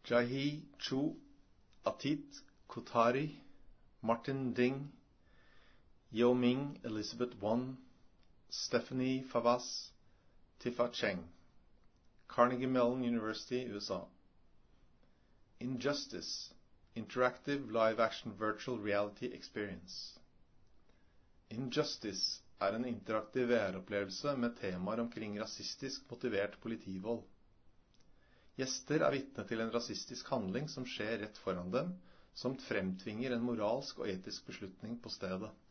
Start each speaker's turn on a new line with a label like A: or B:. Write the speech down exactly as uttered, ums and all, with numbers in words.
A: Jahi Chu, Atit Kothari, Martin Ding, Yao Ming Elizabeth Wan, Stephanie Favas, Tifa Cheng. Carnegie Mellon University, U S A. Injustice, Interactive Live-Action Virtual Reality Experience. Injustice er en interaktiv V R-opplevelse med temaer omkring rasistisk motivert politivold. Gjester er vitne til en rasistisk handling som skjer rett foran dem, som fremtvinger en moralsk og etisk beslutning på stedet.